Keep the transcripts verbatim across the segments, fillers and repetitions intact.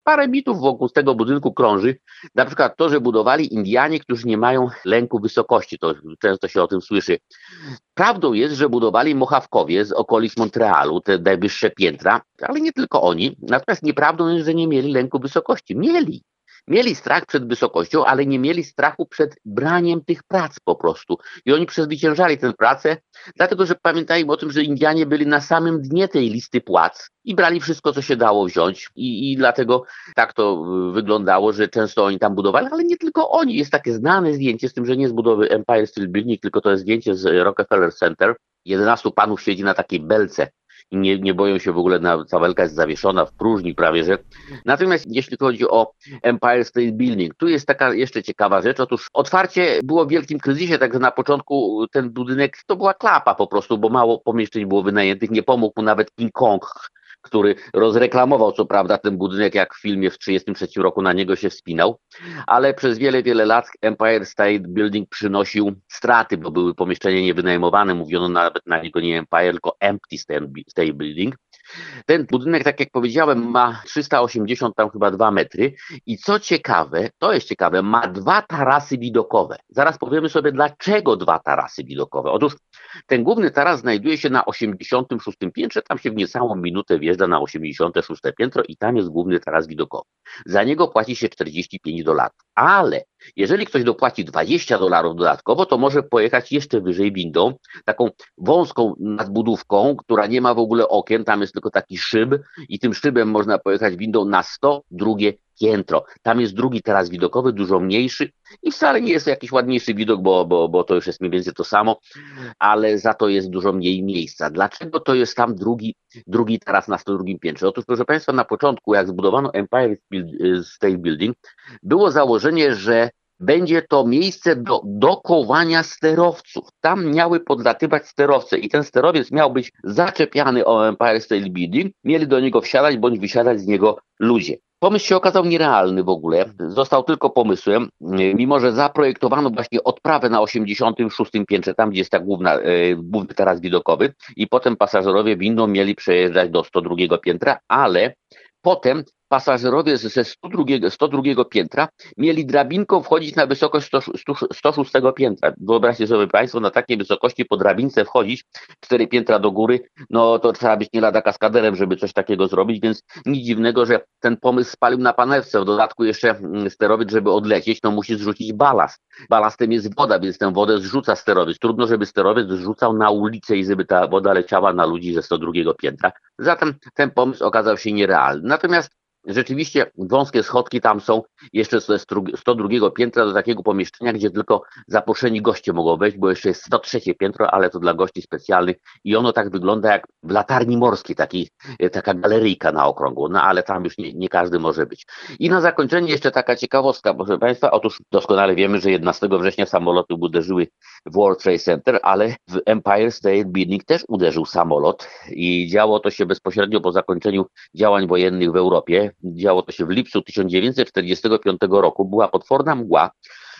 parę mitów wokół tego budynku krąży. Na przykład to, że budowali Indianie, którzy nie mają lęku wysokości. To często się o tym słyszy. Prawdą jest, że budowali Mohawkowie z okolic Montrealu, te najwyższe piętra, ale nie tylko oni. Natomiast nieprawdą jest, że nie mieli lęku wysokości. Mieli. Mieli strach przed wysokością, ale nie mieli strachu przed braniem tych prac po prostu. I oni przezwyciężali tę pracę, dlatego że pamiętajmy o tym, że Indianie byli na samym dnie tej listy płac i brali wszystko, co się dało wziąć. I, i dlatego tak to wyglądało, że często oni tam budowali, ale nie tylko oni. Jest takie znane zdjęcie z tym, że nie z budowy Empire State Building, tylko to jest zdjęcie z Rockefeller Center. jedenastu panów siedzi na takiej belce i nie, nie boją się w ogóle, na, ta belka jest zawieszona w próżni prawie, że. Natomiast jeśli chodzi o Empire State Building, tu jest taka jeszcze ciekawa rzecz. Otóż otwarcie było w wielkim kryzysie, także na początku ten budynek to była klapa po prostu, bo mało pomieszczeń było wynajętych, nie pomógł mu nawet King Kong, który rozreklamował co prawda ten budynek, jak w filmie w trzydziestym trzecim roku na niego się wspinał, ale przez wiele, wiele lat Empire State Building przynosił straty, bo były pomieszczenia niewynajmowane, mówiono nawet na niego nie Empire, tylko Empty State Building. Ten budynek, tak jak powiedziałem, ma trzysta osiemdziesiąt tam chyba dwa metry i co ciekawe, to jest ciekawe, ma dwa tarasy widokowe. Zaraz powiemy sobie, dlaczego dwa tarasy widokowe. Otóż ten główny taras znajduje się na osiemdziesiątym szóstym piętrze, tam się w niecałą minutę wjeżdża na osiemdziesiąte szóste piętro i tam jest główny taras widokowy. Za niego płaci się czterdzieści pięć dolarów, ale jeżeli ktoś dopłaci dwadzieścia dolarów dodatkowo, to może pojechać jeszcze wyżej windą, taką wąską nadbudówką, która nie ma w ogóle okien, tam jest tylko taki szyb i tym szybem można pojechać windą na sto drugie piętro. Tam jest drugi taras widokowy, dużo mniejszy i wcale nie jest to jakiś ładniejszy widok, bo, bo, bo to już jest mniej więcej to samo, ale za to jest dużo mniej miejsca. Dlaczego to jest tam drugi, drugi taras na sto drugim piętrze? Otóż, proszę Państwa, na początku, jak zbudowano Empire State Building, było założenie, że będzie to miejsce do dokowania sterowców. Tam miały podlatywać sterowce i ten sterowiec miał być zaczepiany o Empire State Building, mieli do niego wsiadać bądź wysiadać z niego ludzie. Pomysł się okazał nierealny w ogóle, został tylko pomysłem, mimo że zaprojektowano właśnie odprawę na osiemdziesiątym szóstym piętrze, tam gdzie jest ta główna, e, główny taras widokowy i potem pasażerowie windą mieli przejeżdżać do sto drugiego piętra, ale potem pasażerowie ze sto drugiego, sto drugiego piętra mieli drabinką wchodzić na wysokość sto, sto, sto szóstego piętra. Wyobraźcie sobie Państwo, na takiej wysokości po drabince wchodzić, cztery piętra do góry, no to trzeba być nie lada kaskaderem, żeby coś takiego zrobić, więc nic dziwnego, że ten pomysł spalił na panewce. W dodatku jeszcze sterowiec, żeby odlecieć, no musi zrzucić balast. Balastem jest woda, więc tę wodę zrzuca sterowiec. Trudno, żeby sterowiec zrzucał na ulicę i żeby ta woda leciała na ludzi ze sto drugiego piętra. Zatem ten pomysł okazał się nierealny. Natomiast rzeczywiście wąskie schodki tam są jeszcze ze sto drugiego piętra do takiego pomieszczenia, gdzie tylko zaproszeni goście mogą wejść, bo jeszcze jest sto trzecie piętro, ale to dla gości specjalnych i ono tak wygląda jak w latarni morskiej, taki, taka galeryjka na okrągło, no ale tam już nie, nie każdy może być. I na zakończenie jeszcze taka ciekawostka, proszę Państwa, otóż doskonale wiemy, że jedenastego września samoloty uderzyły w World Trade Center, ale w Empire State Building też uderzył samolot i działo to się bezpośrednio po zakończeniu działań wojennych w Europie. Działo to się w lipcu tysiąc dziewięćset czterdziestego piątego roku. Była potworna mgła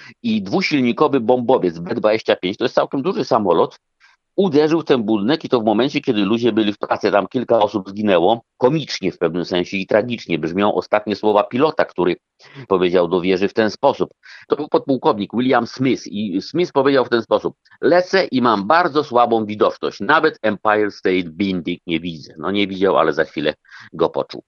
i dwusilnikowy bombowiec B dwadzieścia pięć, to jest całkiem duży samolot, uderzył w ten budynek i to w momencie, kiedy ludzie byli w pracy, tam kilka osób zginęło, komicznie w pewnym sensie i tragicznie brzmią ostatnie słowa pilota, który powiedział do wieży w ten sposób. To był podpułkownik William Smith i Smith powiedział w ten sposób: lecę i mam bardzo słabą widoczność, nawet Empire State Building nie widzę. No nie widział, ale za chwilę go poczuł.